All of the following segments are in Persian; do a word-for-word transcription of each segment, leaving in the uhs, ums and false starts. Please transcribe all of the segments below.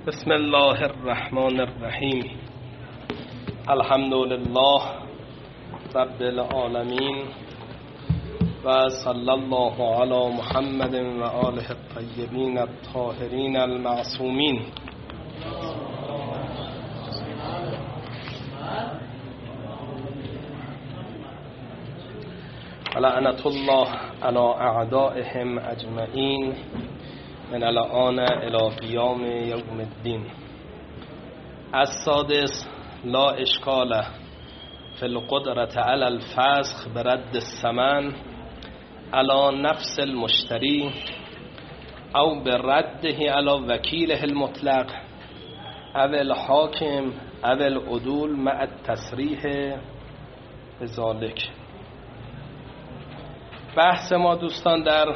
بسم الله الرحمن الرحیم. الحمد لله رب العالمین و صلی الله علی محمد و آله الطیبین الطاهرین المعصومین. لعنت الله علی اعدائهم اجمعین من الان الی قیام یوم الدین. السادس لا اشکال فی القدرة علی الفسخ برد الثمن علی نفس المشتری او برده علی وکیله المطلق او الحاکم او العدول مع التصریح بذالک. بحث ما دوستان در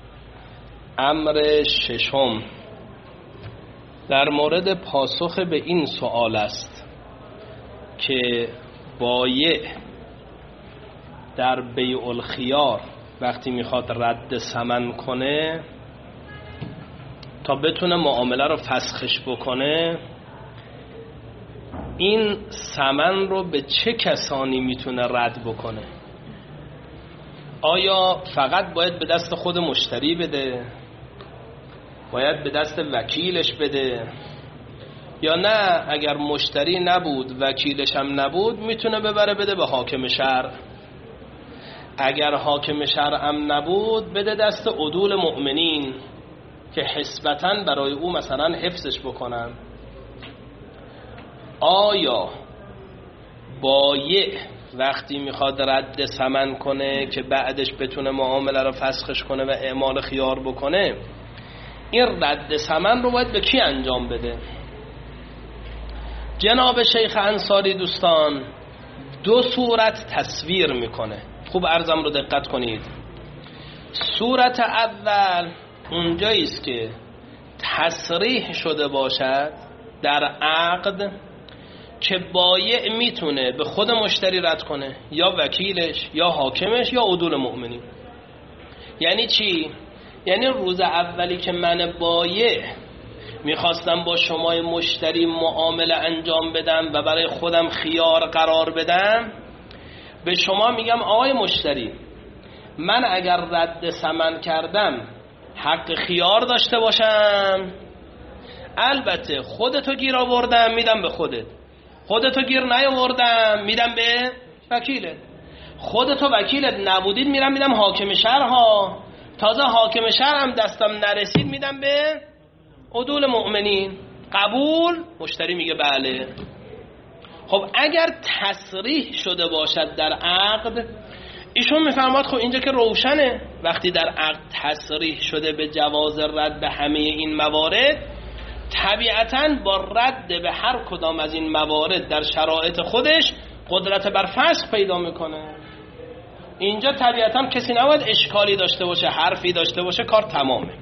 امر ششم در مورد پاسخ به این سوال است که بایع در بیع الخیار وقتی میخواد رد ثمن کنه تا بتونه معامله رو فسخش بکنه، این ثمن رو به چه کسانی میتونه رد بکنه؟ آیا فقط باید به دست خود مشتری بده؟ باید به دست وکیلش بده؟ یا نه اگر مشتری نبود وکیلش هم نبود میتونه ببره بده به حاکم شهر؟ اگر حاکم شهر هم نبود بده دست عدول مؤمنین که حسبتاً برای او مثلا حفظش بکنن. آیا بایع وقتی میخواد رد ثمن کنه که بعدش بتونه معامله رو فسخش کنه و اعمال خیار بکنه، این رد ثمن رو باید به کی انجام بده؟ جناب شیخ انصاری دوستان دو صورت تصویر میکنه. خوب عرضم رو دقت کنید. صورت اول اونجایی است که تصریح شده باشد در عقد که بایع میتونه به خود مشتری رد کنه، یا وکیلش یا حاکمش یا عدول مؤمنین. یعنی چی؟ یعنی روز اولی که من بایع میخواستم با شما مشتری معامله انجام بدم و برای خودم خیار قرار بدم، به شما میگم آقای مشتری، من اگر رد ثمن کردم حق خیار داشته باشم؟ البته خودتو گیر آوردم میدم به خودت، خودتو گیر نیاوردم میدم به وکیلت، خودتو وکیلت نبودید میرم میدم حاکم شهر ها، تازه حاکم شهر هم دستم نرسید میدم به عدول مؤمنین. قبول؟ مشتری میگه بله. خب اگر تصریح شده باشد در عقد، ایشون میفرماد خب اینجا که روشنه، وقتی در عقد تصریح شده به جواز رد به همه این موارد، طبیعتاً با رد به هر کدام از این موارد در شرایط خودش قدرت بر فسخ پیدا میکنه. اینجا طبیعتاً کسی نباید اشکالی داشته باشه، حرفی داشته باشه، کار تمامه.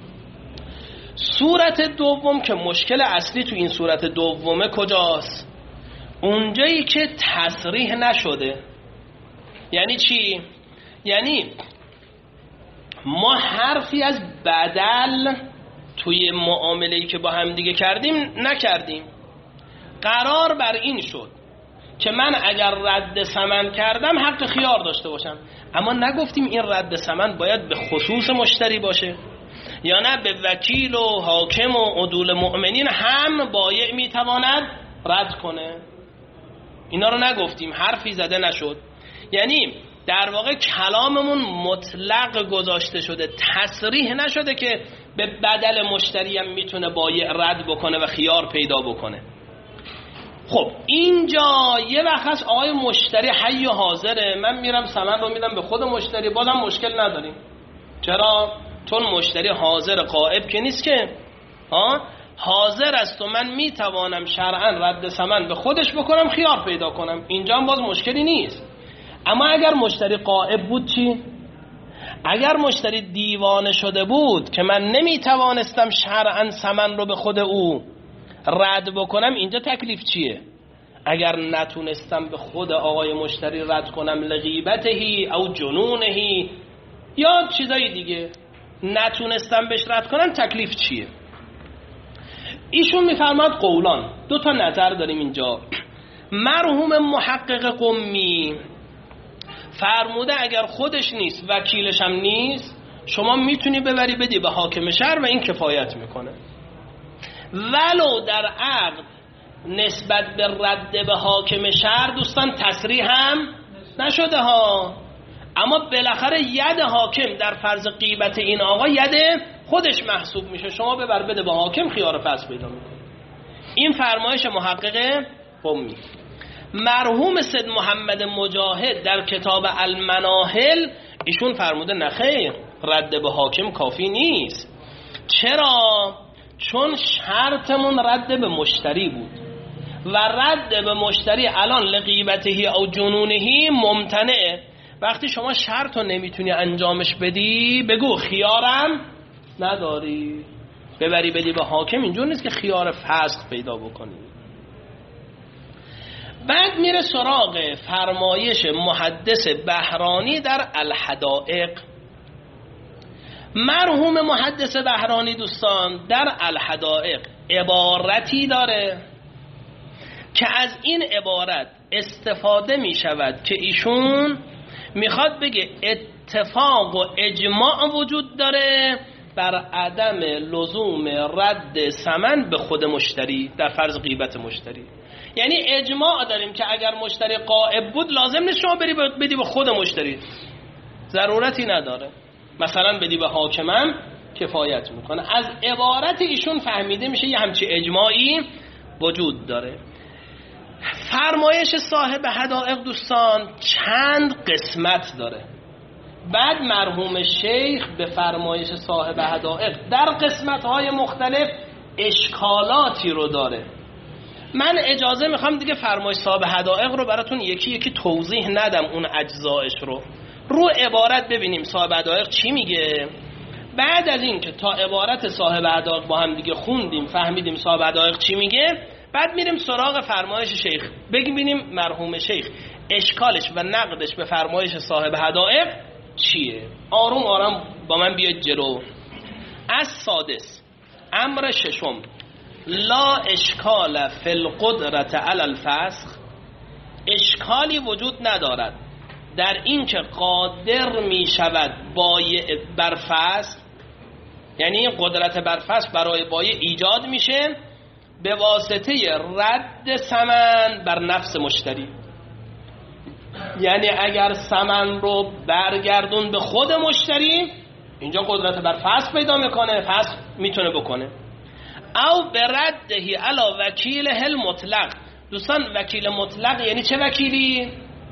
صورت دوم که مشکل اصلی تو این صورت دومه کجاست؟ اونجایی که تصریح نشده. یعنی چی؟ یعنی ما حرفی از بدل توی معامله‌ای که با هم دیگه کردیم نکردیم. قرار بر این شد که من اگر رد ثمن کردم حق خیار داشته باشم، اما نگفتیم این رد ثمن باید به خصوص مشتری باشه یا نه به وکیل و حاکم و عدول مؤمنین هم بایع میتواند رد کنه. اینا رو نگفتیم، حرفی زده نشد. یعنی در واقع کلاممون مطلق گذاشته شده، تصریح نشده که به بدل مشتری هم میتونه بایع رد بکنه و خیار پیدا بکنه. خب اینجا یه وقت هست آقای مشتری حی و حاضره، من میرم ثمن رو میدم به خود مشتری، بازم مشکل نداریم. چرا؟ چون مشتری حاضر، غائب که نیست که، ها حاضر است و من میتوانم شرعا رد ثمن به خودش بکنم، خیار پیدا کنم. اینجا هم باز مشکلی نیست. اما اگر مشتری غائب بود چی؟ اگر مشتری دیوانه شده بود که من نمیتوانستم شرعا ثمن رو به خود او رد بکنم، اینجا تکلیف چیه؟ اگر نتونستم به خود آقای مشتری رد کنم لغیبتهی او جنونهی یا چیزای دیگه، نتونستم بهش رد کنم، تکلیف چیه؟ ایشون میفرماد قولان، دو تا نظر داریم اینجا. مرحوم محقق قمی فرموده اگر خودش نیست وکیلش هم نیست، شما میتونی ببری بدی به حاکم شهر و این کفایت میکنه. ولو در عقد نسبت به رد به حاکم شهر دوستان تصریح هم نشده ها، اما بالاخره ید حاکم در فرض غیبت این آقا ید خودش محسوب میشه، شما ببر بده به حاکم، خیار فصل پیدا میکنه. این فرمایش محقق قمی. مرحوم سید محمد مجاهد در کتاب المناهل ایشون فرموده نخیر، رد به حاکم کافی نیست. چرا؟ چون شرطمون رد به مشتری بود و رد به مشتری الان لغیبتهی او جنونهی ممتنعه. وقتی شما شرط رو نمیتونی انجامش بدی، بگو خیارم نداری، ببری بدی به حاکم. اینجور نیست که خیار فسخ پیدا بکنی. بعد میره سراغ فرمایش محدث بهرانی در الحدائق. مرحوم محدث بهرانی دوستان در الحدائق عبارتی داره که از این عبارت استفاده می شود که ایشون میخواد بگه اتفاق و اجماع وجود داره بر عدم لزوم رد ثمن به خود مشتری در فرض غیبت مشتری. یعنی اجماع داریم که اگر مشتری غائب بود لازم نیست شما بری بدی به خود مشتری، ضرورتی نداره، مثلا بدی به حاکمم کفایت میکنه. از عبارت ایشون فهمیده میشه یه همچی اجماعی وجود داره. فرمایش صاحب حدائق دوستان چند قسمت داره. بعد مرحوم شیخ به فرمایش صاحب حدائق در قسمت‌های مختلف اشکالاتی رو داره. من اجازه میخوام دیگه فرمایش صاحب حدائق رو براتون یکی یکی توضیح ندم، اون اجزایش رو رو عبارت ببینیم صاحب حدائق چی میگه. بعد از این که تا عبارت صاحب حدائق با هم دیگه خوندیم فهمیدیم صاحب حدائق چی میگه، بعد میریم سراغ فرمایش شیخ، ببینیم مرحوم شیخ اشکالش و نقدش به فرمایش صاحب حدائق چیه. آروم آروم با من بیاید جلو. از سادس امر ششم، لا اشکال فی القدرت علی الفسخ، اشکالی وجود ندارد در این که قادر می شود بایع بر فسخ، یعنی این قدرت بر فسخ برای بایع ایجاد میشه به واسطه رد ثمن بر نفس مشتری. یعنی اگر ثمن رو برگردون به خود مشتری، اینجا قدرت بر فسخ پیدا میکنه، فسخ میتونه بکنه. او به ردهی علا وکیل هل مطلق. دوستان وکیل مطلق یعنی چه وکیلی؟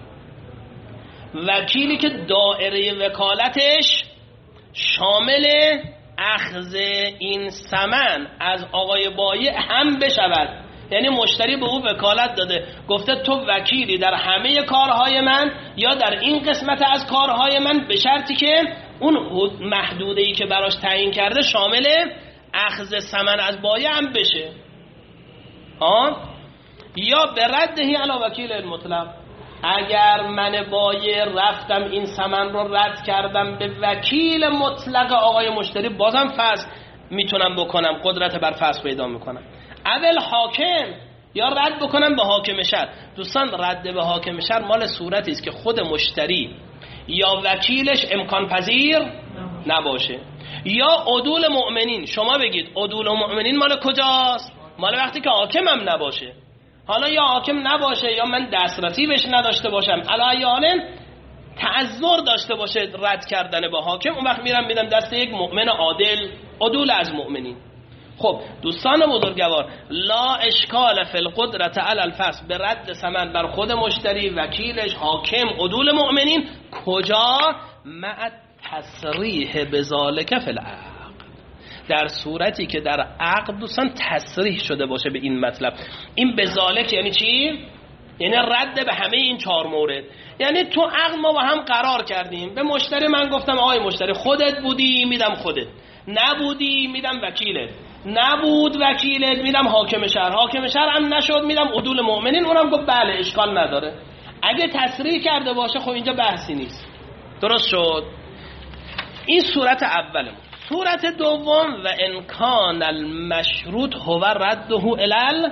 وکیلی که دائره وکالتش شامل اخذ این ثمن از آقای بایع هم بشود. یعنی مشتری به او وکالت داده، گفته تو وکیلی در همه کارهای من یا در این قسمت از کارهای من، به شرطی که اون محدوده‌ای که براش تعیین کرده شامل اخذ ثمن از بایع هم بشه. آه؟ یا به ردهی علی وکیل المطلق، اگر من بایع رفتم این ثمن رو رد کردم به وکیل مطلق آقای مشتری، بازم فسخ میتونم بکنم، قدرت بر فسخ پیدا میکنم. اول حاکم، یا رد بکنم به حاکم شهر. دوستان رد به حاکم شهر مال صورتی است که خود مشتری یا وکیلش امکان پذیر نباشه، یا عدول مؤمنین. شما بگید عدول مؤمنین مال کجاست؟ مال وقتی که حاکم هم نباشه. حالا یا حاکم نباشه یا من دسترسی بهش نداشته باشم، علی حال تعذر داشته باشه رد کردن با حاکم، اون وقت میرم میدم دست یک مؤمن عادل، عدول از مؤمنین. خب دوستان بزرگوار، لا اشکال فی القدرت علی الفسخ، به رد ثمن بر خود مشتری، وکیلش، حاکم، عدول مؤمنین. کجا؟ مع تصریح بذالک فی العقد، در صورتی که در عقد دوستان تصریح شده باشه به این مطلب. این بذالک یعنی چی؟ یعنی رد به همه این چهار مورد. یعنی تو عقد ما با هم قرار کردیم، به مشتری من گفتم آقای مشتری خودت بودی میدم خودت، نبودی میدم وکیلت، نبود وکیلت میدم حاکم شهر، حاکم شهر هم نشد میدم عدول مؤمنین. اونم گفت بله اشکال نداره. اگه تصریح کرده باشه خب اینجا بحثی نیست. درست شد؟ این صورت اولمون. صورت دوم و امکان المشروط هو رده الی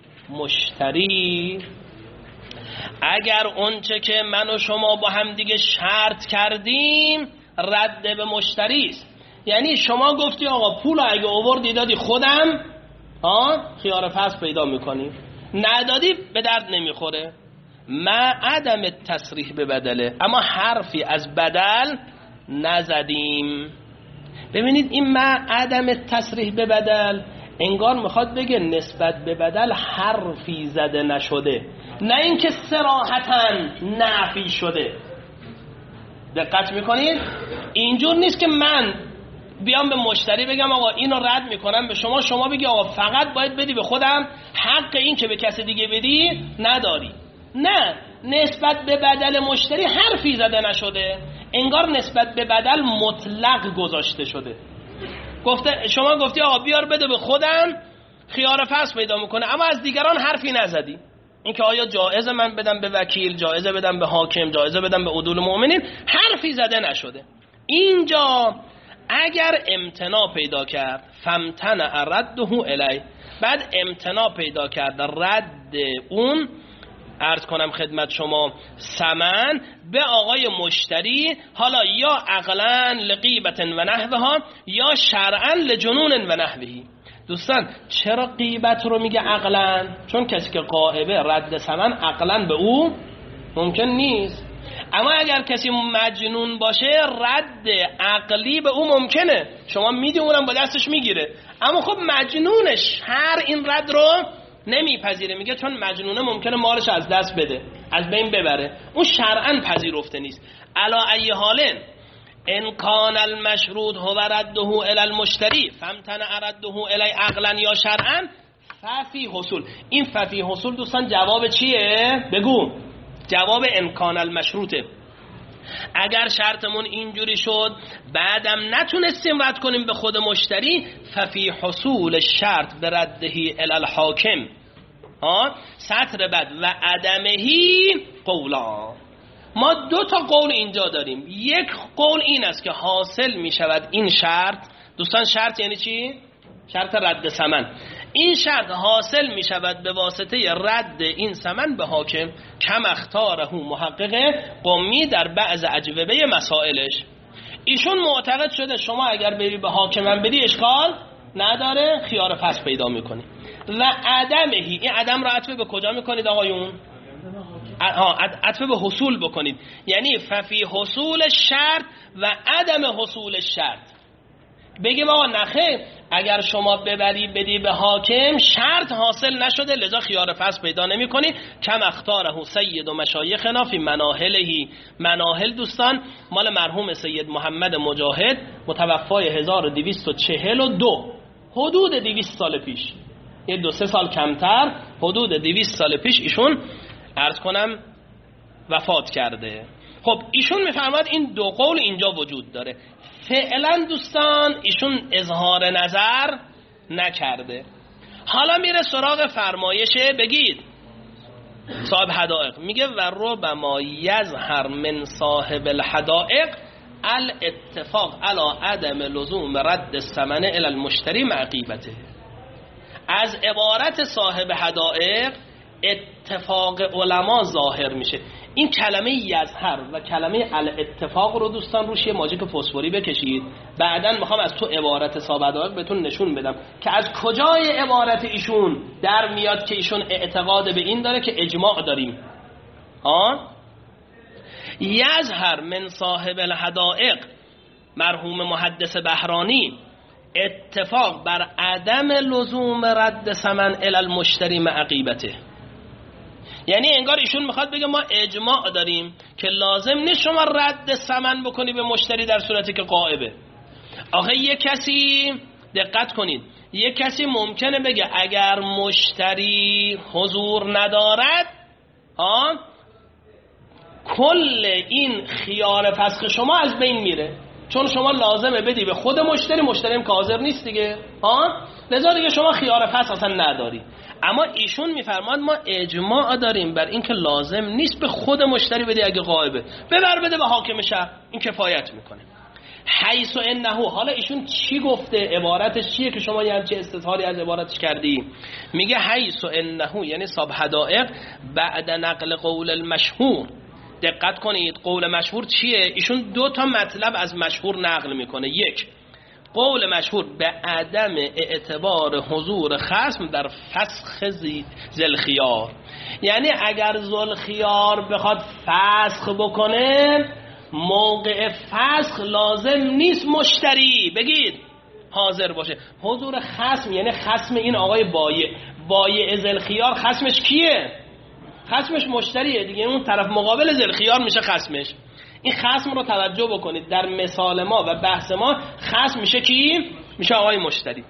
المشتری، اگر اونچه که من و شما با هم دیگه شرط کردیم رد به مشتری است. یعنی شما گفتی آقا پول اگه آوردی دادی خودم ها خیار فصل پیدا میکنی، ندادی به درد نمیخوره. ما عدم تصریح به بدله، اما حرفی از بدل نزدیم. ببینید این ما عدم تصریح به بدل انگار میخواد بگه نسبت به بدل حرفی زده نشده، نه اینکه صراحتاً نفی شده. دقت میکنید؟ اینجور نیست که من بیام به مشتری بگم آقا اینو رد میکنم به شما، شما بگی آقا فقط باید بدی به خودم، حق این که به کسی دیگه بدی نداری. نه، نسبت به بدل مشتری حرفی زده نشده، انگار نسبت به بدل مطلق گذاشته شده. گفته شما گفتی آقا بیار بده به خودم خیار فصل پیدا میکنه، اما از دیگران حرفی نزدی. اینکه آیا جایزه من بدم به وکیل، جایزه بدم به حاکم، جایزه بدم به عدول مؤمنین، حرفی زده نشده. اینجا اگر امتناع پیدا کرد فامتنع رده الی، بعد امتناع پیدا کرد رد اون عرض کنم خدمت شما ثمن به آقای مشتری، حالا یا عقلا لغیبت و نحوها یا شرعا لجنون و نحوهی. دوستان چرا غیبت رو میگه عقلا؟ چون کسی که غائبه رد ثمن عقلا به او ممکن نیست، اما اگر کسی مجنون باشه رد عقلی به او ممکنه. شما میدی اونم با دستش میگیره، اما خب مجنونش هر این رد رو نمیپذیره، میگه چون مجنونه ممکنه مالش از دست بده، از بین ببره، اون شرعاً پذیرفته نیست. علا ای حالن ان کان المشروط هو رده الی المشتری فامتنع رده الی عقلا یا شرعا ففی حصول. این ففی حصول دوستان جواب چیه؟ بگو. جواب امکان المشروطه. اگر شرطمون اینجوری شد بعدم نتونستیم رد کنیم به خود مشتری، ففی حصول شرط به ردهی الی الحاکم. ها سطر بعد و عدمهی قولا. ما دو تا قول اینجا داریم. یک قول این است که حاصل می شود این شرط، دوستان شرط یعنی چی؟ شرط رد ثمن. این شرط حاصل می شود به واسطه رد این ثمن به حاکم، کم اختاره محقق قمی در بعض اجوبه مسائلش. ایشون معتقد شده شما اگر بری به حاکم بدی اشکال نداره، خیار فصل پیدا میکنی. و عدمهی، این عدم را عطف به کجا میکنید آقایون؟ عطف به حصول بکنید، یعنی ففی حصول شرط و عدم حصول شرط. بگیم آقا نخیر، اگر شما ببری بدی به حاکم شرط حاصل نشده لذا خیار فصل پیدا نمی کنی. کم اختاره سید و مشایخنا فی مناهلهی. مناهل دوستان مال مرحوم سید محمد مجاهد متوفای هزار و دویست و چهل و دو، حدود دویست سال پیش، یه دو سه سال کمتر، حدود دویست سال پیش ایشون عرض کنم وفات کرده. خب ایشون میفرماد این دو قول اینجا وجود داره. فعلا دوستان ایشون اظهار نظر نکرده. حالا میره سراغ فرمایشه، بگید صاحب حدائق میگه و ربما یظهر من صاحب الحدائق الاتفاق علی عدم لزوم رد الثمن الی المشتری مع غیبته. از عبارت صاحب حدائق اتفاق علما ظاهر میشه. این کلمه یظهر و کلمه الاتفاق رو دوستان روش یه ماژیک فسفوری بکشید، بعداً میخوام از تو عبارت صاحب حدائق بهتون نشون بدم که از کجای عبارت ایشون در میاد که ایشون اعتقاد به این داره که اجماع داریم. ها یظهر من صاحب الحدائق مرحوم محدث بهرانی اتفاق بر عدم لزوم رد ثمن الی المشتری مع غیبته. یعنی انگار ایشون میخواد بگه ما اجماع داریم که لازم نیست شما رد ثمن بکنی به مشتری در صورتی که غائبه. آخه یه کسی دقت کنید، یه کسی ممکنه بگه اگر مشتری حضور ندارد ها کل این خیار فسخ شما از بین میره، چون شما لازمه بدی به خود مشتری، مشتری هم که حاضر نیست دیگه ها، لذا دیگه شما خیار فسخ اصلا نداری. اما ایشون میفرماد ما اجماع داریم بر این که لازم نیست به خود مشتری بدی، اگه غائبه ببر بده به حاکم شهر، این کفایت میکنه. حیث و انه، حالا ایشون چی گفته، عبارتش چیه که شما یه همچه استظهاری از عبارتش کردی؟ میگه حیث و انه یعنی صاحب حدائق بعد نقل قول المشهور. دقت کنید قول مشهور چیه؟ ایشون دو تا مطلب از مشهور نقل میکنه. یک، قول مشهور به عدم اعتبار حضور خصم در فسخ ذوالخیار، یعنی اگر ذوالخیار بخواد فسخ بکنه موقع فسخ لازم نیست مشتری بگید حاضر باشه. حضور خصم یعنی خصم این آقای بایع، بایع ذوالخیار خصمش کیه؟ خصمش مشتریه دیگه، اون طرف مقابل ذوالخیار میشه خصمش. این خصم رو توجه بکنید، در مثال ما و بحث ما خصم میشه کی؟ میشه آقای مشتری.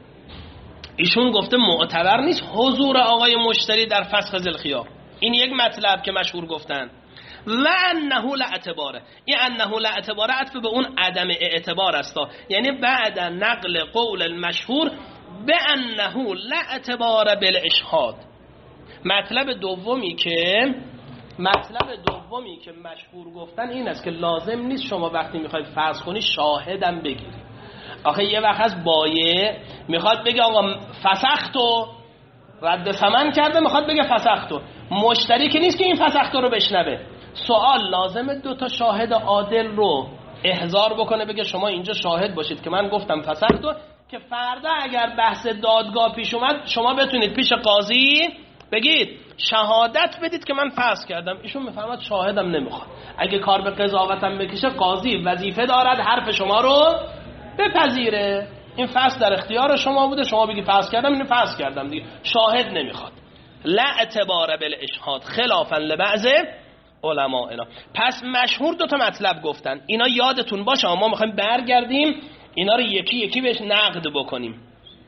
ایشون گفته معتبر نیست حضور آقای مشتری در فسخ ذوالخیار. این یک مطلب که مشهور گفتن. و انه لا اعتباره، این انه لا اعتباره عطف به اون عدم اعتبار است، یعنی بعد نقل قول المشهور به انه لا اعتباره بالاشهاد. مطلب دومی که مطلب دومی که مشهور گفتن این است که لازم نیست شما وقتی میخواید فرض کنی شاهدم بگیرید. آخه یه وقت از بایع میخواد بگه آقا فسختو، رد ثمن کرده میخواد بگه فسختو، مشتری که نیست که این فسختو رو بشنوه. سوال لازمه دو تا شاهد عادل رو احضار بکنه، بگه شما اینجا شاهد باشید که من گفتم فسختو، که فردا اگر بحث دادگاه پیش اومد شما بتونید پیش قاضی بگید شهادت بدید که من فسخ کردم. ایشون میفهمد شاهدم نمیخواد. اگه کار به قضاوتم بکشه قاضی وظیفه دارد حرف شما رو بپذیره. این فسخ در اختیار شما بوده، شما بگی فسخ کردم، اینو فسخ کردم دیگه، شاهد نمیخواد. لا اعتبار بالاشهاد خلافا لبعض علما. اینا پس مشهور دو تا مطلب گفتن، اینا یادتون باشه. ما میخوایم برگردیم اینا رو یکی یکی بهش نقد بکنیم.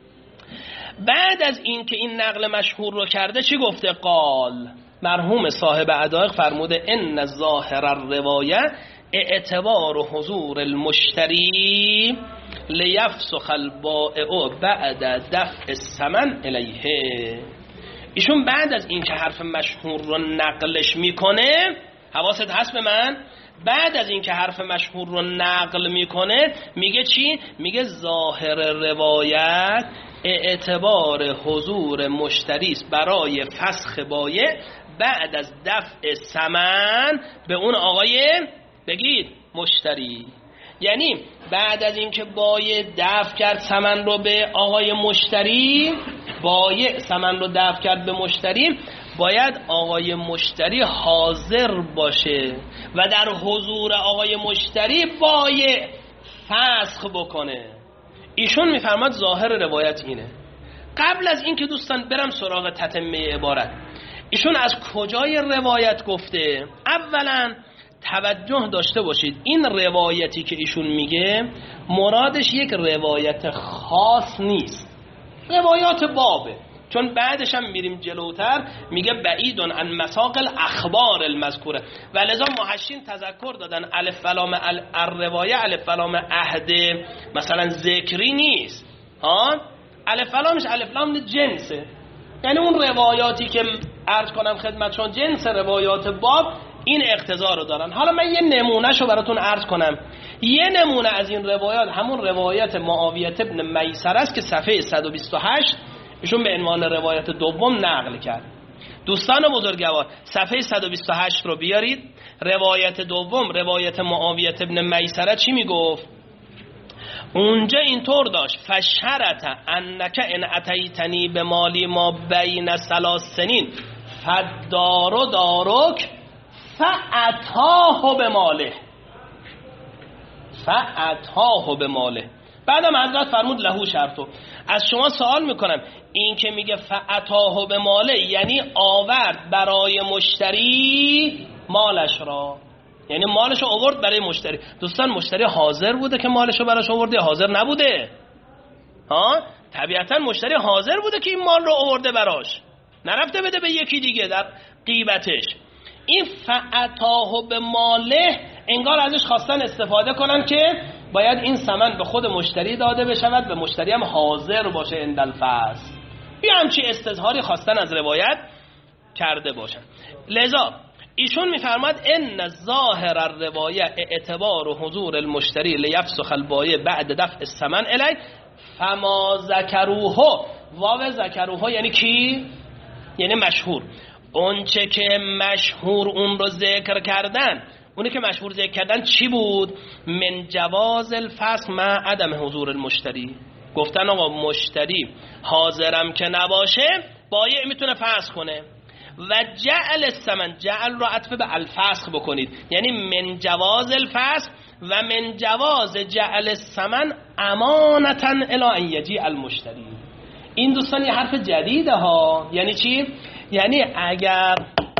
بعد از این که این نقل مشهور رو کرده چی گفته؟ قال مرحوم صاحب عدائق فرموده ان ظاهر الروایه اعتبار حضور المشتری لیفسخ البائع بعد دفع الثمن الیه. ایشون بعد از این که حرف مشهور رو نقلش میکنه، حواست هست به من، بعد از این که حرف مشهور رو نقل میکنه میگه چی؟ میگه ظاهر روایت اعتبار حضور مشتری است برای فسخ بایع بعد از دفع ثمن به اون آقای بگید مشتری. یعنی بعد از اینکه بایع دفع کرد ثمن رو به آقای مشتری، بایع ثمن رو دفع کرد به مشتری، باید آقای مشتری حاضر باشه و در حضور آقای مشتری بایع فسخ بکنه. ایشون میفرماد ظاهر روایت اینه. قبل از این که دوستان برم سراغ تتمه عبارت، ایشون از کجای روایت گفته؟ اولا توجه داشته باشید این روایتی که ایشون میگه مرادش یک روایت خاص نیست، روایات بابه. چون بعدش هم میریم جلوتر میگه بعیدون عن مساق الاخبار المذکوره، ولذا محشین تذکر دادن الف لام الروایه الف لام عهد مثلا ذکری نیست، ها الف لامش الف لام جنسه، یعنی اون روایاتی که عرض کنم خدمتشون جنس روایات باب این اقتضا رو دارن. حالا من یه نمونهشو براتون عرض کنم. یه نمونه از این روایات همون روایت معاویه ابن میسر است که صفحه صد و بیست و هشت ایشون به عنوان روایت دوم نقل کرد. دوستان بزرگوار صفحه صد و بیست و هشت رو بیارید. روایت دوم روایت معاویه ابن میسر چی میگفت؟ اونجا اینطور داشت فشرط انک ان اتیتنی به مالی ما بین ثلاث سنین فدارو دارک فاتاه به ماله فاتاه به ماله. بعدم حضرت فرمود لهو شرطو. از شما سوال میکنم این که میگه فاتاه به ماله یعنی آورد برای مشتری مالش را، یعنی مالش رو آورد برای مشتری. دوستان مشتری حاضر بوده که مالش رو براش آورده یا حاضر نبوده؟ ها طبیعتا مشتری حاضر بوده که این مال رو آورده براش، نرفته بده به یکی دیگه در غیبتش. این فاتاه به ماله انگار ازش خواستن استفاده کنن که باید این ثمن به خود مشتری داده بشود و مشتری هم حاضر باشه عند الفصل. یه همچی استظهاری خواستن از روایت کرده باشن. لذا ایشون میفرماد ان ظاهر الروایه اعتبار و حضور المشتری لیفسخ البایع بعد دفع الثمن الی فما ذکروه. واو ذکروه یعنی کی؟ یعنی مشهور. اون چه که مشهور اون رو ذکر کردن، اونی که مشهور ذکر کردن چی بود؟ من جواز الفسخ مع عدم حضور المشتری. گفتن آقا مشتری حاضرم که نباشه بایع میتونه فسخ کنه. و جعل الثمن، جعل رو عطف به الفسخ بکنید، یعنی من جواز الفسخ و من جواز جعل الثمن امانتا الی ان یجیء المشتری. این دوستان یه حرف جدیده ها. یعنی چی؟ یعنی اگر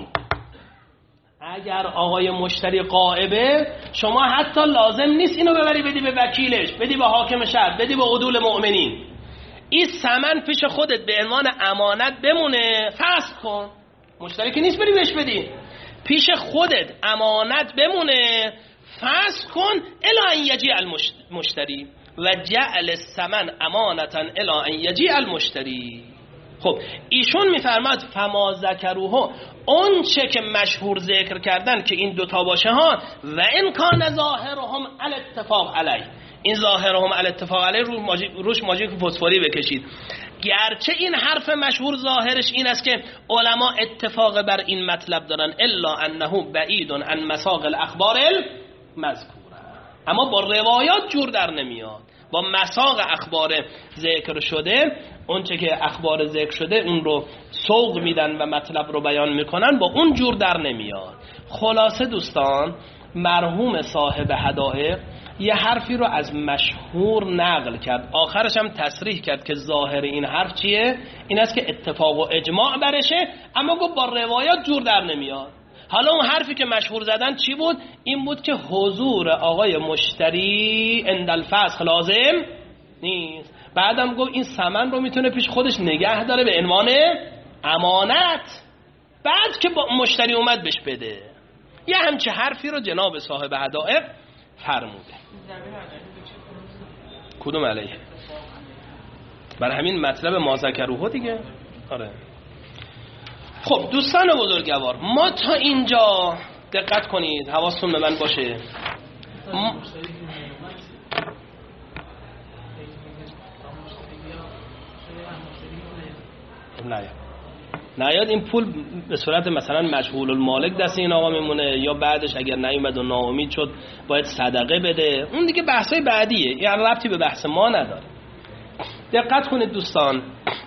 اگر آقای مشتری غائبه، شما حتی لازم نیست اینو ببری بدی به وکیلش، بدی به حاکم شهر، بدی به عدول مؤمنین. این ثمن پیش خودت به عنوان امانت بمونه، فسخ کن. مشتری که نیست بری بهش بدی، پیش خودت امانت بمونه، فسخ کن الی ان یجیء المشتری و جعل الثمن امانتا الی ان یجیء المشتری. خب ایشون میفرماد فما ذکروه، اون چه که مشهور ذکر کردن که این دوتا باشه ها، و ان کان ظاهرهم علی اتفاق علی، این ظاهرهم علی اتفاق علی رو ماجیک روش ماجیک فسفوری بکشید. گرچه این حرف مشهور ظاهرش این است که علما اتفاق بر این مطلب دارن، الا انه بعید عن مساق الاخبار المذکوره، اما با روایات جور در نمیاد. با مساق اخبار ذکر شده، اون چه که اخبار ذکر شده اون رو سوق میدن و مطلب رو بیان میکنن، با اون جور در نمیاد. خلاصه دوستان، مرحوم صاحب حدائق یه حرفی رو از مشهور نقل کرد، آخرش هم تصریح کرد که ظاهر این حرف چیه؟ این است که اتفاق و اجماع برشه، اما گفت با روایات جور در نمیاد. حالا اون حرفی که مشهور زدن چی بود؟ این بود که حضور آقای مشتری عند الفسخ لازم نیست. بعدم گفت این ثمن رو میتونه پیش خودش نگه داره به عنوان امانت، بعد که با مشتری اومد بهش بده. یه همچه حرفی رو جناب صاحب حدائق فرموده. کدوم علیه؟ برای همین مطلب ما ذکروه دیگه. آره. خب دوستان بزرگوار، ما تا اینجا دقت کنید، حواستون به من باشه. م... نه نیاد این پول به صورت مثلا مجهول المالک دست این آقا میمونه، یا بعدش اگر نیومد و ناامید شد باید صدقه بده. اون دیگه بحثای بعدیه، یعنی ربطی به بحث ما نداره. دقت کنید دوستان،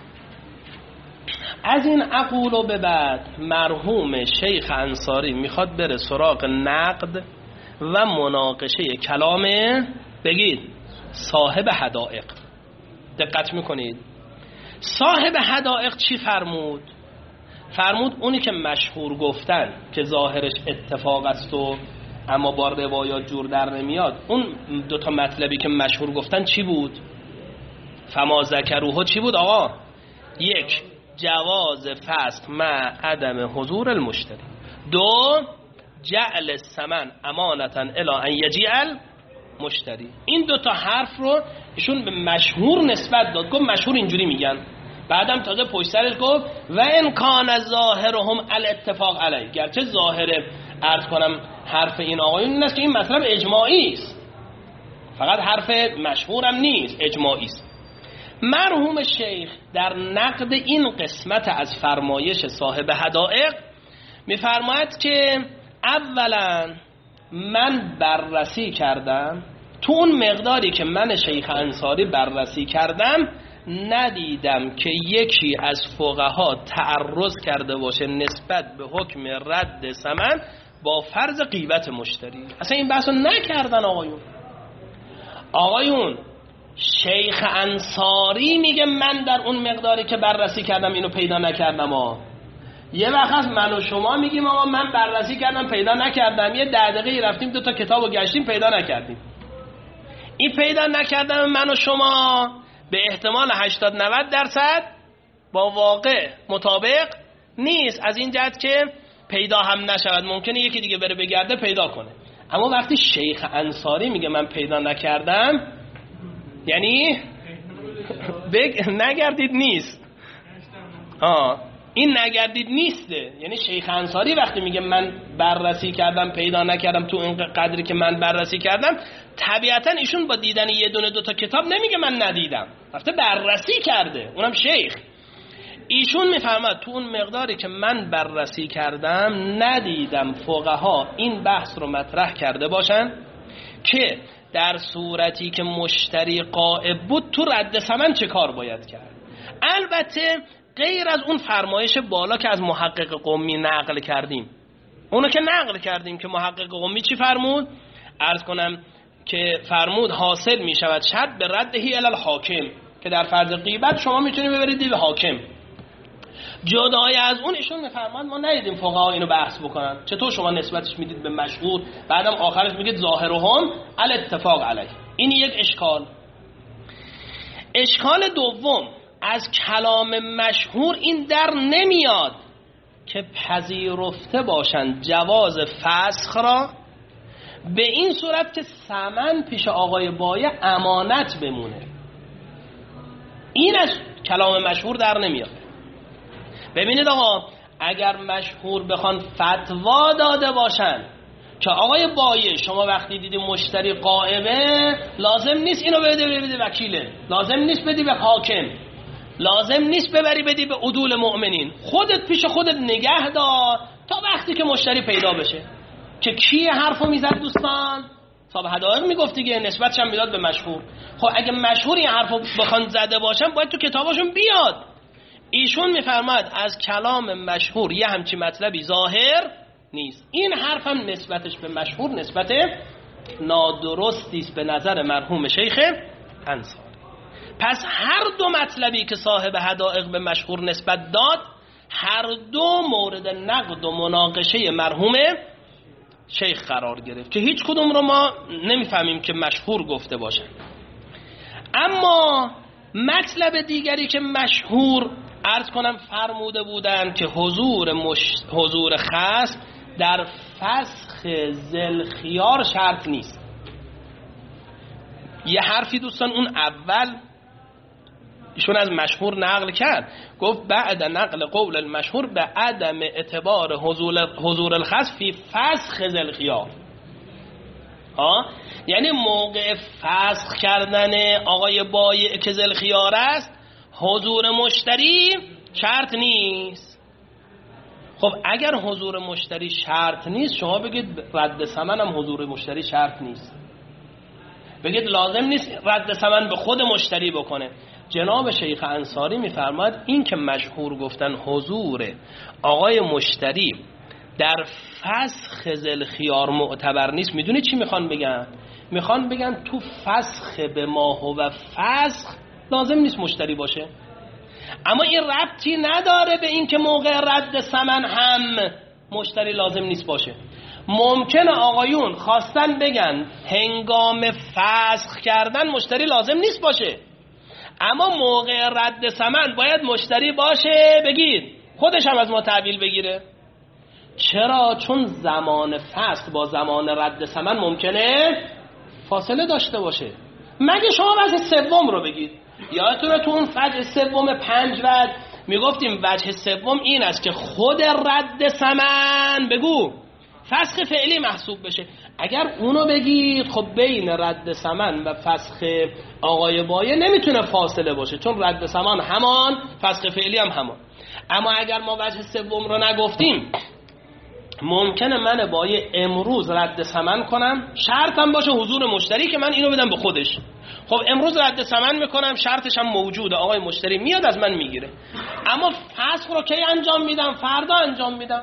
از این اقولو به بعد مرحوم شیخ انصاری میخواد بره سراغ نقد و مناقشه کلام بگید صاحب حدائق. دقت میکنید صاحب حدائق چی فرمود؟ فرمود اونی که مشهور گفتن که ظاهرش اتفاق است و اما با روایات جور در نمیاد، اون دوتا مطلبی که مشهور گفتن چی بود؟ فما ذکروها چی بود آقا؟ یک، جواز فسخ مع عدم حضور المشتری. دو، جعل الثمن امانتا الی ان یجیء المشتری. این دوتا حرف رو ایشون به مشهور نسبت داد، گفت مشهور اینجوری میگن. بعدم تازه پشت سرش گفت و ان کان ظاهرهم الاتفاق علی، گرچه ظاهر عرض کنم حرف این آقایون این است که این مطلب اجماعی است، فقط حرف مشهورم نیست، اجماعی است. مرحوم شیخ در نقد این قسمت از فرمایش صاحب حدائق میفرماید که اولا من بررسی کردم، تو اون مقداری که من شیخ انصاری بررسی کردم ندیدم که یکی از فقها تعرض کرده باشه نسبت به حکم رد ثمن با فرض غیبت مشتری. اصلا این بحثو نکردن آقایون. آقایون شیخ انصاری میگه من در اون مقداری که بررسی کردم اینو پیدا نکردم ها. یه وقت هست من و شما میگیم آقا من بررسی کردم پیدا نکردم، یه ده دقیقه رفتیم دو تا کتابو گشتیم پیدا نکردیم. این پیدا نکردم من و شما به احتمال هشتاد نود درصد با واقع مطابق نیست، از این جهت که پیدا هم نشود، ممکنه یکی دیگه بره بگرده پیدا کنه. اما وقتی شیخ انصاری میگه من پیدا نکردم، یعنی بگ... نگردید نیست. آه این نگردید نیسته. یعنی شیخ انصاری وقتی میگه من بررسی کردم پیدا نکردم تو این قدری که من بررسی کردم، طبیعتا ایشون با دیدن یه دونه دو تا کتاب نمیگه من ندیدم، رفته بررسی کرده، اونم شیخ. ایشون میفرماد تو اون مقداری که من بررسی کردم ندیدم فقها این بحث رو مطرح کرده باشن که در صورتی که مشتری غائب بود تو رد ثمن چه کار باید کرد. البته غیر از اون فرمایش بالا که از محقق قمی نقل کردیم، اونو که نقل کردیم که محقق قمی چی فرمود؟ عرض کنم که فرمود حاصل می شود شرط به ردهی الی الحاکم، که در فرض غیبت شما میتونید ببرید به حاکم. جدای از اون ایشون میفرماد ما ندیدیم فقها اینو بحث بکنن. چطور شما نسبتش میدید به مشهور، بعدم آخرش میگید ظاهرهم الاتفاق علیه. این یک اشکال. اشکال دوم، از کلام مشهور این در نمیاد که پذیرفته باشند جواز فسخ را به این صورت که ثمن پیش آقای بایع امانت بمونه. این از کلام مشهور در نمیاد. ببینید آقا، اگر مشهور بخوان فتوا داده باشن که آقای بایع شما وقتی دیدی مشتری غائبه لازم نیست اینو بده بده وکیله، لازم نیست بدی به حاکم، لازم نیست ببری بدی به عدول مؤمنین، خودت پیش خودت نگه دار تا وقتی که مشتری پیدا بشه. که کی حرفو میزد دوستان؟ صاحب حدائق میگفت دیگه، نسبتش هم میداد به مشهور. خب اگه مشهور این حرفو بخوان زده باشن باید تو کتاباشون بیاد. ایشون میفرماد از کلام مشهور یه همچی مطلبی ظاهر نیست. این حرف هم نسبتش به مشهور نسبت نادرستی است به نظر مرحوم شیخ انصاری. پس هر دو مطلبی که صاحب حدائق به مشهور نسبت داد هر دو مورد نقد و مناقشه مرحوم شیخ قرار گرفت که هیچ کدوم رو ما نمیفهمیم که مشهور گفته باشن. اما مطلب دیگری که مشهور عرض کنم فرموده بودن که حضور مش... حضور خصم در فسخ ذل خیار شرط نیست. یه حرفی دوستان اون اول ایشون از مشهور نقل کرد، گفت بعد نقل قول المشهور به عدم اعتبار حضور حضور الخصم فی فسخ ذل خیار. ها، یعنی موقع فسخ کردن آقای بایع که ذل خیار است حضور مشتری شرط نیست. خب اگر حضور مشتری شرط نیست شما بگید رد ثمن هم حضور مشتری شرط نیست، بگید لازم نیست رد ثمن به خود مشتری بکنه. جناب شیخ انصاری میفرماد این که مشهور گفتن حضور آقای مشتری در فسخ ذل خیار معتبر نیست، میدونی چی میخوان بگن؟ میخوان بگن تو فسخ به ما هو فسخ لازم نیست مشتری باشه. اما این ربطی نداره به این که موقع رد ثمن هم مشتری لازم نیست باشه. ممکنه آقایون خواستن بگن هنگام فسخ کردن مشتری لازم نیست باشه، اما موقع رد ثمن باید مشتری باشه. بگید خودش هم از ما تحویل بگیره. چرا؟ چون زمان فسخ با زمان رد ثمن ممکنه فاصله داشته باشه. مگه شما وجه سوم رو بگید. یادتونه تو اون وجه سوم پنج وجه میگفتیم وجه سوم این است که خود رد ثمن بگو فسخ فعلی محسوب بشه. اگر اونو بگید خب بین رد ثمن و فسخ آقای بایع نمیتونه فاصله باشه، چون رد ثمن همان فسخ فعلی هم همان. اما اگر ما وجه سوم رو نگفتیم ممکنه من بایع امروز رد ثمن کنم، شرطم باشه حضور مشتری که من اینو بدم به خودش. خب امروز رد ثمن میکنم، شرطش هم موجوده، آقای مشتری میاد از من میگیره، اما فسخ رو کی انجام میدم؟ فردا انجام میدم.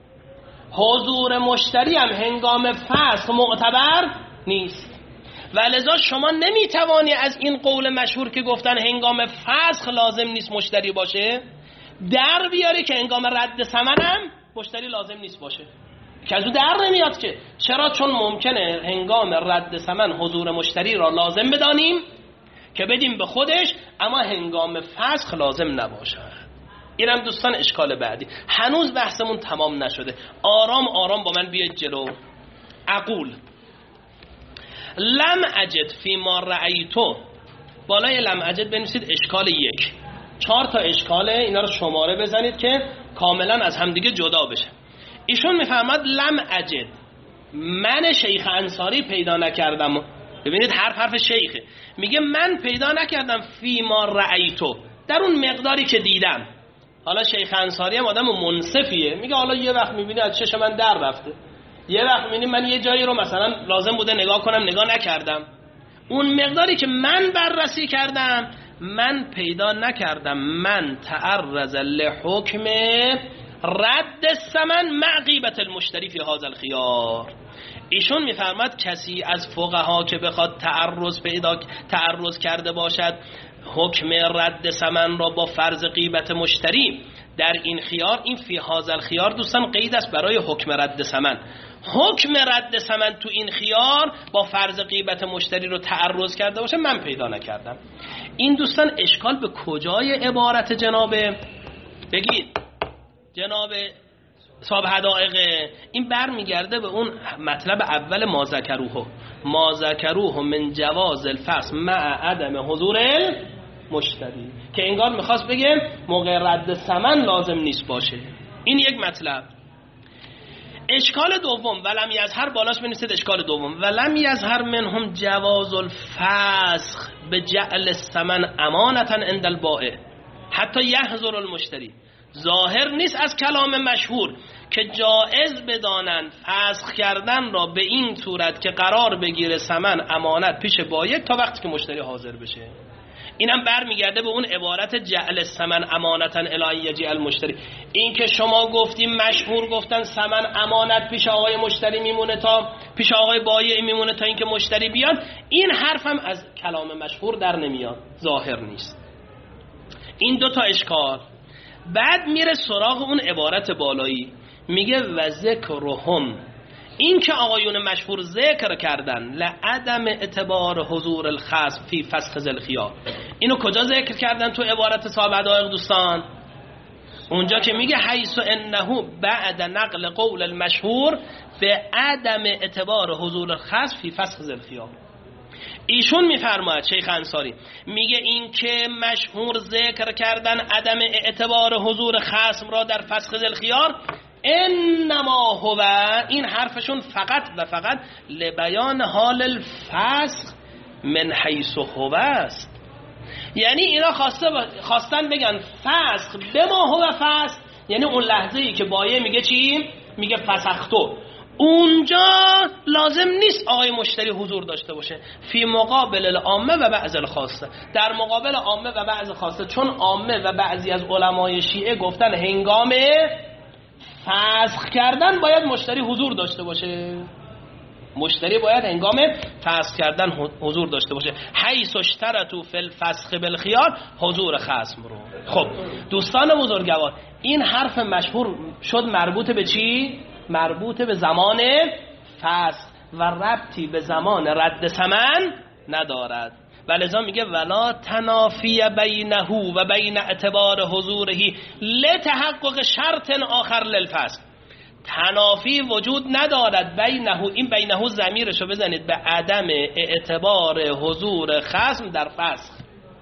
حضور مشتری هم هنگام فسخ معتبر نیست و لذا شما نمیتوانی از این قول مشهور که گفتن هنگام فسخ لازم نیست مشتری باشه در بیاری که هنگام رد ثمن هم مشتری لازم نیست باشه، که از او در نمیاد. که چرا؟ چون ممکنه هنگام رد ثمن حضور مشتری را لازم بدانیم که بدیم به خودش، اما هنگام فسخ لازم نباشه. اینم دوستان اشکال بعدی. هنوز بحثمون تمام نشده، آرام آرام با من بیاید جلو. اقول لم اجد فی ما رأیتو، بالای لم اجد بنویسید اشکال یک. چهار تا اشکاله، اینا رو شماره بزنید که کاملا از همدیگه جدا بشه. ایشون میفرماد لم اجد، من شیخ انصاری پیدا نکردم. ببینید حرف حرف شیخه، میگه من پیدا نکردم فی ما رأیتو، در اون مقداری که دیدم. حالا شیخ انصاری هم آدم منصفیه، میگه حالا یه وقت میبینی از چشم من در رفته، یه وقت میبینی من یه جایی رو مثلا لازم بوده نگاه کنم نگاه نکردم. اون مقداری که من بررسی کردم من پیدا نکردم. من تعرض لحکم رد الثمن مع غیبت المشتری فی هذا الخیار. ایشون میفرماد کسی از فقها که بخواد تعرض پیدا تعرض کرده باشد حکم رد ثمن را با فرض غیبت مشتری در این خیار، این فی هذا الخیار دوستان قید است برای حکم رد ثمن. حکم رد ثمن تو این خیار با فرض غیبت مشتری رو تعرض کرده باشه من پیدا نکردم. این دوستان اشکال به کجای عبارت جنابه؟ بگید جناب صاحب حدائق، این بر میگرده به اون مطلب اول ما ذکروه ما ذکروه من جواز الفصل مع عدم حضور المشتری، که انگار میخواست بگه موقع رد ثمن لازم نیست باشه. این یک مطلب. اشکال دوم ولم یظهر، بالاش بنویسید اشکال دوم ولم یظهر منهم جواز الفسخ بجعل الثمن امانتا عند البائع حتی یحضر المشتری. ظاهر نیست از کلام مشهور که جائز بدانند فسخ کردن را به این صورت که قرار بگیره ثمن امانت پیش بایع تا وقتی که مشتری حاضر بشه. اینم برمیگرده به اون عبارت جعل الثمن امانتا الی یجیء المشتری. این که شما گفتیم مشهور گفتن ثمن امانت پیش آقای مشتری میمونه تا پیش آقای بایع میمونه تا اینکه مشتری بیاد، این حرف هم از کلام مشهور در نمیاد، ظاهر نیست. این دو تا اشکال. بعد میره سراغ اون عبارت بالایی، میگه و ذکرهم، این که آقایون مشهور ذکر کردن لعدم اعتبار حضور الخصم فی فسخ ذل خیار، اینو کجا ذکر کردن تو عبارت صاحب حدائق دوستان؟ اونجا که میگه حیث انه بعد نقل قول المشهور به عدم اعتبار حضور الخصم فی فسخ ذل خیار. ایشون میفرماید شیخ انصاری میگه این که مشهور ذکر کردن عدم اعتبار حضور خصم را در فسخ ذل خیار، انما هو، این حرفشون فقط و فقط لبیان حال الفسخ من حیث هو است. یعنی اینا خواسته خواستن بگن فسخ به ما هو فسخ، یعنی اون لحظه ای که بایع میگه چی؟ میگه فسختو، اونجا لازم نیست آقای مشتری حضور داشته باشه. فی مقابل العامه و بعض الخاصه، در مقابل عامه و بعض خاصه، چون عامه و بعضی از علمای شیعه گفتن هنگام فسخ کردن باید مشتری حضور داشته باشه، مشتری باید هنگام فسخ کردن حضور داشته باشه. حیث اشترطوا فی الفسخ بالخیار حضور خصم رو. خب دوستان بزرگوار، این حرف مشهور شد مربوط به چی؟ مربوط به زمان فسخ و ربطی به زمان رد ثمن ندارد، ولذا میگه ولا تنافی بینه و بین اعتبار حضوره لتحقق شرط آخر للفسخ. تنافی وجود ندارد بینه، این بینه ضمیرشو بزنید به عدم اعتبار حضور خصم در فسخ.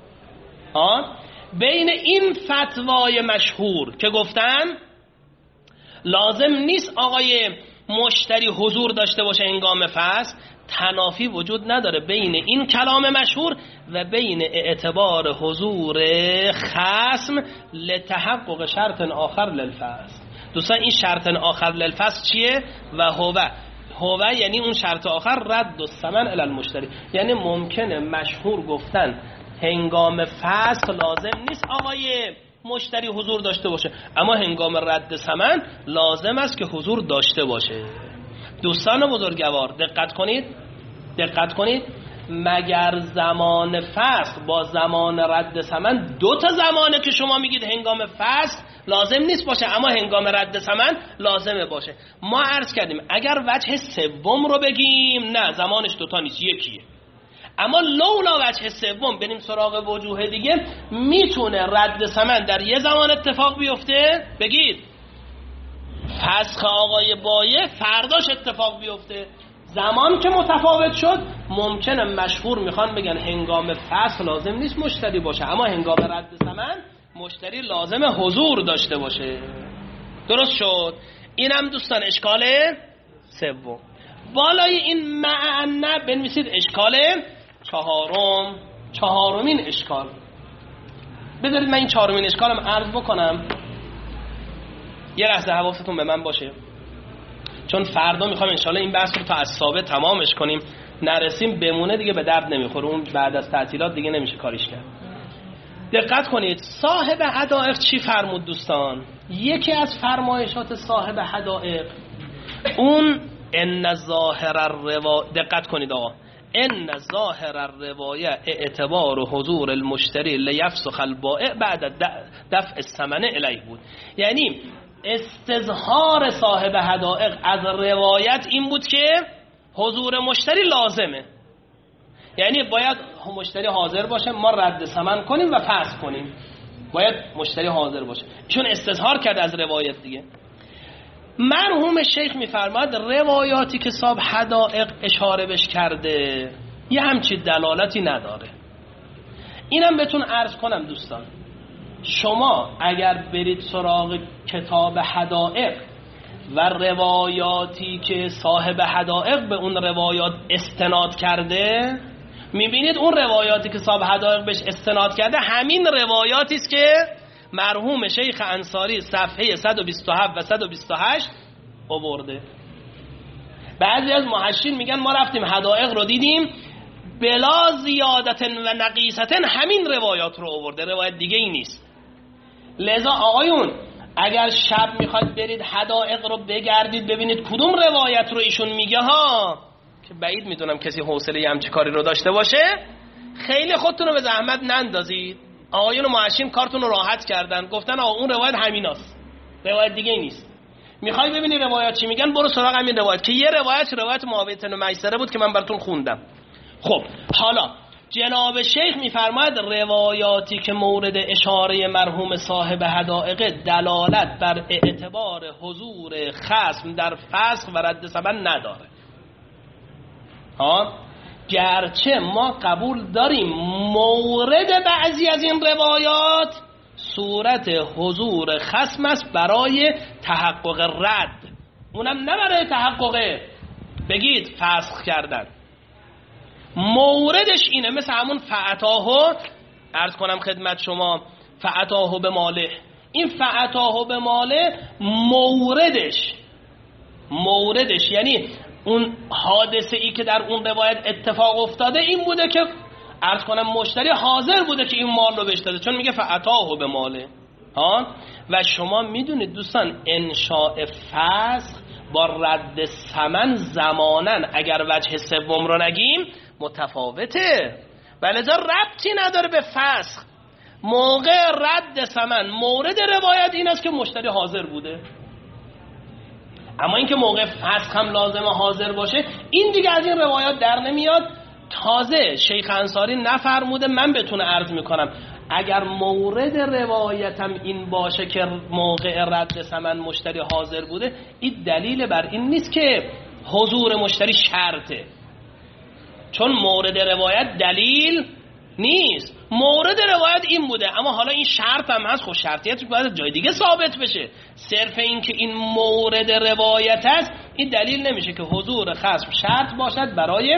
آه؟ بین این فتوای مشهور که گفتن لازم نیست آقای مشتری حضور داشته باشه هنگام فسخ، تنافی وجود نداره بین این کلام مشهور و بین اعتبار حضور خصم لتحقق شرط آخر للفسخ. دوستان این شرط آخر للفسخ چیه؟ و هو هو یعنی اون شرط آخر رد الثمن الی المشتری، یعنی ممکنه مشهور گفتن هنگام فسخ لازم نیست آقای مشتری حضور داشته باشه، اما هنگام رد ثمن لازم است که حضور داشته باشه. دوستان بزرگوار دقت کنید دقت کنید مگر زمان فسخ با زمان رد ثمن دو تا زمانه که شما میگید هنگام فسخ لازم نیست باشه اما هنگام رد ثمن لازمه باشه. ما عرض کردیم اگر وجه سوم رو بگیم نه، زمانش دوتا نیست، یکیه. اما لولا وجه سوم بریم سراغ وجوه دیگه، میتونه رد ثمن در یه زمان اتفاق بیفته، بگید فسخ آقای بایع فرداش اتفاق بیفته. زمان که متفاوت شد ممکنه مشهور میخوان بگن هنگام فسخ لازم نیست مشتری باشه اما هنگام رد ثمن مشتری لازم حضور داشته باشه. درست شد؟ اینم دوستان اشکال سوم. بالای این معنی بنویسید اشکال چهارم. چهارمین اشکال. بذارید من این چهارمین اشکالم عرض بکنم، یه لحظه حواستون به من باشه، چون فردا میخوام انشالله این بحث رو تا عصابه تمامش کنیم، نرسیم بمونه دیگه به درد نمیخوره، اون بعد از تعطیلات دیگه نمیشه کاریش کرد. دقت کنید صاحب حدائق چی فرمود دوستان؟ یکی از فرمایشات صاحب حدائق اون ان ظاهر الروا، دقت کنید آقا، ان ظاهر الروایه اعتبار حضور المشتری لیفسخ البائع بعد دفع الثمن الیه بود. یعنی استظهار صاحب حدائق از روایت این بود که حضور مشتری لازمه، یعنی باید مشتری حاضر باشه، ما رد ثمن کنیم و فسخ کنیم، باید مشتری حاضر باشه. چون استظهار کرد از روایت دیگه. مرحوم شیخ میفرماد روایاتی که صاحب حدائق اشاره بش کرده یه همچی دلالتی نداره. اینم بهتون عرض کنم دوستان، شما اگر برید سراغ کتاب حدائق و روایاتی که صاحب حدائق به اون روایات استناد کرده، میبینید اون روایاتی که صاحب حدائق بهش استناد کرده همین روایاتی است که مرحوم شیخ انصاری صفحه صد و بیست و هفت و صد و بیست و هشت آورده. بعضی از محشین میگن ما رفتیم حدائق رو دیدیم بلا زیادت و نقیصت همین روایات رو آورده، روایت دیگه ای نیست. لذا آقایون اگر شب میخواید برید حدائق رو بگردید ببینید کدوم روایت رو ایشون میگه ها، که بعید میدونم کسی حوصله همچین کاری رو داشته باشه، خیلی خودتون رو به زحمت نندازید. آقایون محشین کارتون رو راحت کردن، گفتن آقا اون روایت همیناست، روایت دیگه ای نیست. میخوای ببینی روایت چی میگن، برو سراغ همین روایت که یه روایت روایت معاویه بن میسره بود که من براتون خوندم. خب حالا جناب شیخ میفرماید روایاتی که مورد اشاره مرحوم صاحب حدائق دلالت بر اعتبار حضور خصم در فسخ و رد ثمن نداره. ها گرچه ما قبول داریم مورد بعضی از این روایات صورت حضور خصم است برای تحقق رد، اونم نه برای تحقق بگید فسخ کردن. موردش اینه، مثل همون فعتاهو عرض کنم خدمت شما، فعتاهو به ماله، این فعتاهو به ماله موردش موردش یعنی اون حادثه ای که در اون روایت اتفاق افتاده این بوده که عرض کنم مشتری حاضر بوده که این مال رو بهش داده، چون میگه فعتاهو به ماله ها. و شما میدونید دوستان انشاء فسخ با رد ثمن زمانن اگر وجه سوم رو نگیم متفاوته، ولذا ربطی نداره به فسخ. موقع رد ثمن مورد روایت این است که مشتری حاضر بوده، اما اینکه موقع فسخ هم لازمه حاضر باشه این دیگه از این روایات در نمیاد. تازه شیخ انصاری نفرموده، من بهتون عرض میکنم اگر مورد روایتم این باشه که موقع رد ثمن مشتری حاضر بوده، این دلیل بر این نیست که حضور مشتری شرطه، چون مورد روایت دلیل نیست. مورد روایت این بوده اما حالا این شرط هم هست، خب شرطیتش باید جای دیگه ثابت بشه. صرف این که این مورد روایت است این دلیل نمیشه که حضور خصم شرط باشد برای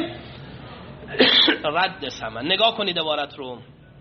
رد ثمن. نگاه کنید عبارت رو،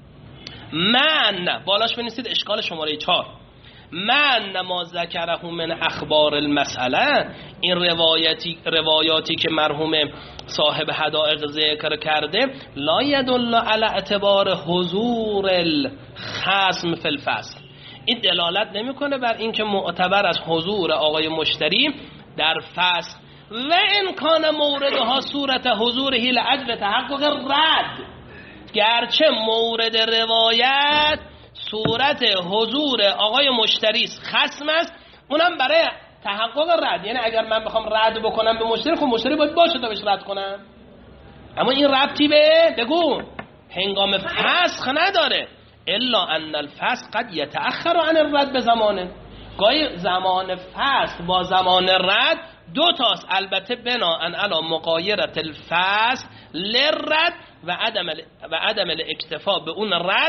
من بالاش بنویسید اشکال شماره چهار، من ما ذکره من اخبار المسئله، این روایتی روایاتی که مرحوم صاحب حدائق ذکر کرده لا یدل علی اعتبار حضور الخصم فی الفصل، این دلالت نمیکنه بر اینکه معتبر از حضور آقای مشتری در فسخ و امکان موردها صورت حضوره لاجل تحقق رد، گرچه مورد روایت صورت حضور آقای مشتری خصم است، اونم برای تحقق رد، یعنی اگر من بخوام رد بکنم به مشتری خب مشتری باید باشه تا بهش رد کنم، اما این ربطی به بگو هنگام فسخ نداره. الا ان الفسخ قد یتأخر عن الرد به زمانه، گاهی زمان فسخ با زمان رد دو تاست، البته بناء علی مغایرت الفسخ للرد و عدم و عدم الاکتفا به اون رد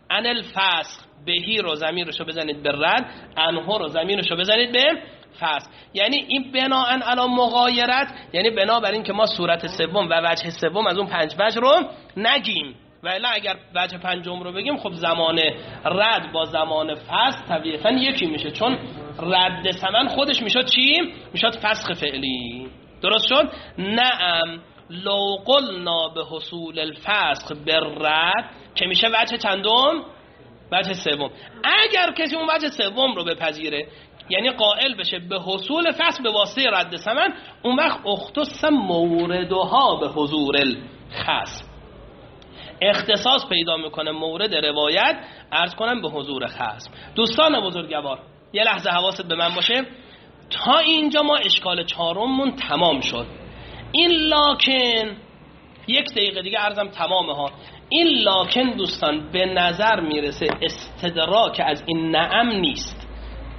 ان الفسخ بهی رو ضمیرشو بزنید به رد، انه رو ضمیرشو بزنید به فسخ. یعنی این بناءً علی مغایرت، یعنی بنا بر این که ما صورت سوم و وجه سوم از اون پنج وجه رو نگیم، و الا اگر وجه پنجم رو بگیم خب زمان رد با زمان فسخ طبیعتاً یکی میشه، چون رد ثمن خودش میشد چی؟ میشد فسخ فعلی. درست شد؟ نعم لو قلنا به حصول الفسخ بالرد که میشه وجه چندم؟ وجه سوم. اگر کسی اون وجه سوم رو بپذیره، یعنی قائل بشه به حصول فسخ به واسطه رد ثمن، اون وقت اختص موردها به حضور الخصم، اختصاص پیدا میکنه مورد روایت عرض کنم به حضور خصم. دوستان بزرگوار یه لحظه حواست به من باشه، تا اینجا ما اشکال چهارممون تمام شد. این لاکن یک دقیقه دیگه عرضم تمامه ها. این لاکن دوستان به نظر میرسه استدراک از این نعم نیست،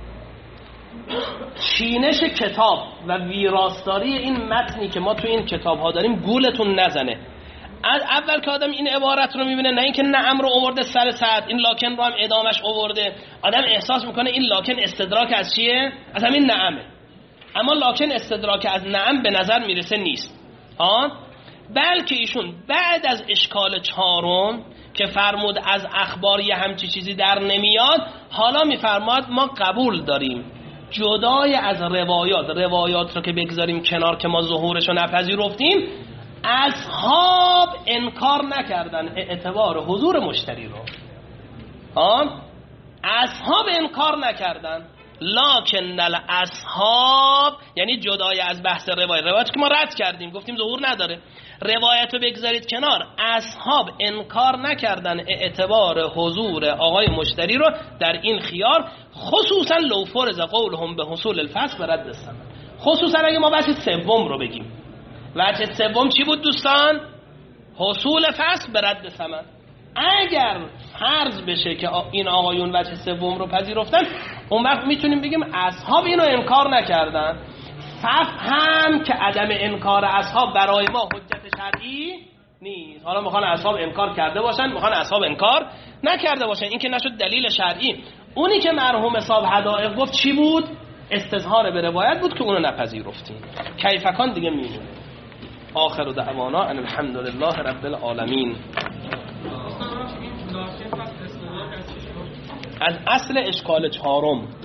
چینش کتاب و ویراستاری این متنی که ما تو این کتاب ها داریم گولتون نزنه. از اول که آدم این عبارت رو میبینه، نه اینکه نعم رو آورده سر سطح، این لاکن رو هم ادامش آورده، آدم احساس میکنه این لاکن استدراک از چیه؟ از همین نعمه. اما لاکن استدراک از نعم به نظر میرسه نیست ها، بلکه ایشون بعد از اشکال چهارم که فرمود از اخبار یه همچی چیزی در نمیاد، حالا میفرماد ما قبول داریم جدای از روایات، روایات رو که بگذاریم کنار که ما ظهورش رو نپذیرفتیم، اصحاب انکار نکردن اعتبار حضور مشتری رو ها، اصحاب انکار نکردن، لکن الاصحاب یعنی جدای از بحث روایت، روایت که ما رد کردیم گفتیم ظهور نداره، روایت رو بگذارید کنار، اصحاب انکار نکردن اعتبار حضور آقای مشتری رو در این خیار، خصوصا لو فرض قولهم به حصول الفسخ و رد الثمن. خصوصا اگه ما وجه سوم رو بگیم. وجه سوم چی بود دوستان؟ حصول فسخ به رد ثمن. اگر فرض بشه که این آقایون وجه سوم رو پذیرفتن، اون وقت میتونیم بگیم اصحاب اینو انکار نکردن. فهم که عدم انکار اصحاب برای ما حجت شرعی نیست. حالا میخوان اصحاب انکار کرده باشن، میخوان اصحاب انکار نکرده باشن، این که نشد دلیل شرعی. اونی که مرحوم صاحب حدائق گفت چی بود؟ استظهار به روایت بود که اونو نپذیرفتیم. کیفکان دیگه میمونه. آخر دعوانا ان الحمدلله رب العالمین. از اصل اشکال چهارم